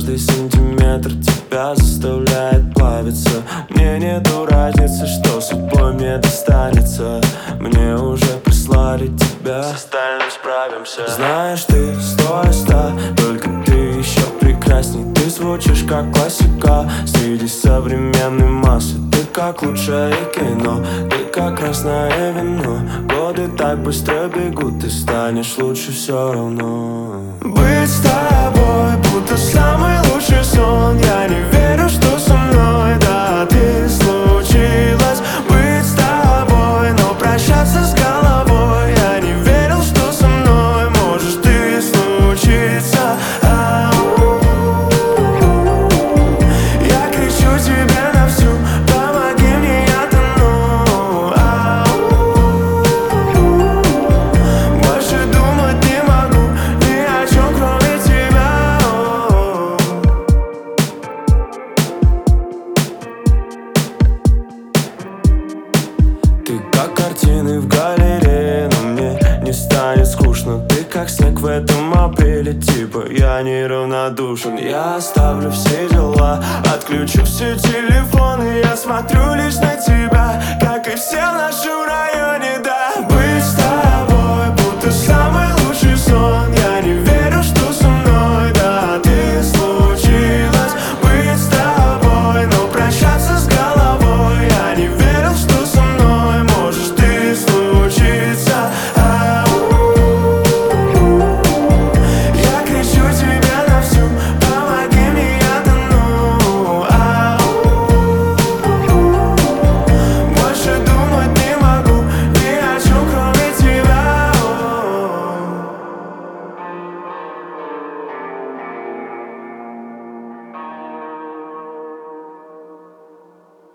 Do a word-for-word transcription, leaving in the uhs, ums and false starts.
Каждый сантиметр тебя заставляет плавиться. Мне нету разницы, что судьбой мне достанется. Мне уже прислали тебя, с остальным справимся. Знаешь, ты сто из ста, только ты еще прекрасней. Ты звучишь как классика среди современной массы. Ты как лучшее кино, ты как красное вино. Годы так быстро бегут, ты станешь лучше все равно. Быть с тобой будто самый лучший сон. Я не верю, что со мной, да, ты случилось. Быть с тобой, но прощаться с головой. Я не верил, что со мной можешь ты случиться. Я кричу тебе на всю, помоги мне, я тону. Больше думать не могу ни о чем, кроме тебя. Ты как картины в галерее, но мне не станет скучно. Ты как снег в этом апреле, типа я неравнодушен. Я оставлю все дела, отключу все телефоны. Я смотрю лишь на тебя, как и все в нашем районе.